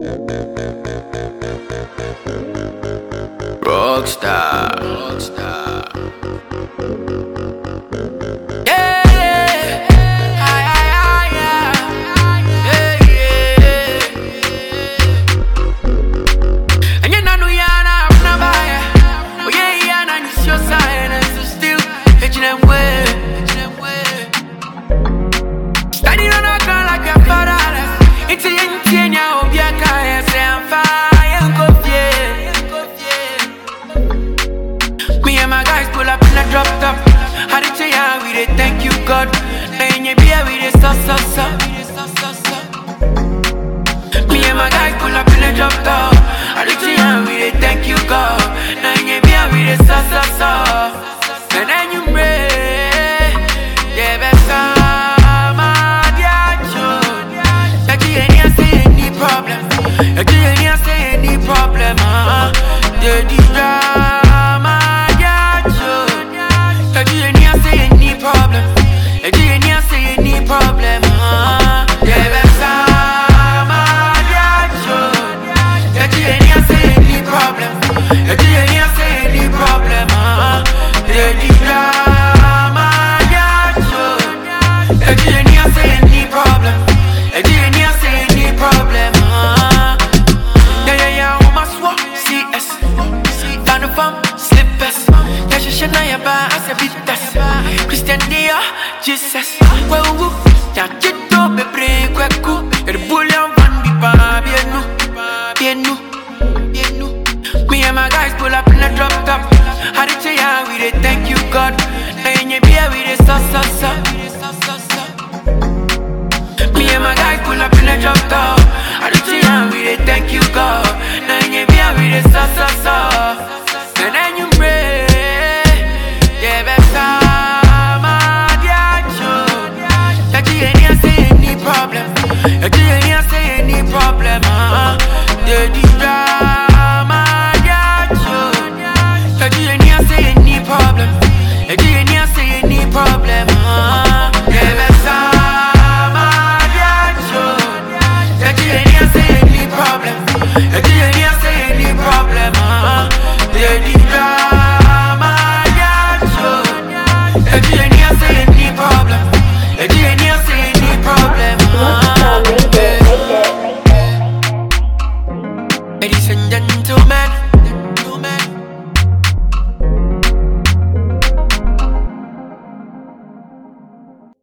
Rockstar. Yeah, yeah. Ay, ay, ay, yeah. Yeah, yeah. And you know Yana, I'm not by. Oh yeah, Yana, it's your sign, and so still hitching them way. Standing on a girl like your father. It's a young teen, ya hope you can't say I'm fine, go yeah. Me and my guys pull up in a drop top. How did you hear we dey thank you God? Now in your beer we dey so. Me and my guys pull up in a drop top. How did you hear we dey thank you God? Now in your beer we dey so. And then you pray, yeah, best my dear Joe. You ain't say any problem. You ain't say any problem. Yeah, the drama. You ain't say any problem. You ain't say any problem. Yeah, that's my Joe. You ain't say any problem. You ain't say any problem. Yeah, the drama. You ain't say any problem. You ain't say any problem. Yeah, woman swap CS. Found a farm, slippers. Yeah, she should know your bar as a bit test. Christian Dia, Jesus. Well, yeah, you don't be break, you're the bullion van be bienu. Me and my guys pull up in a drop top. How did you hear we dey thank you God? Now in your beer we dey so. Me and my guys pull up in a drop top. How did you hear we dey thank you God? Now in your beer we dey so.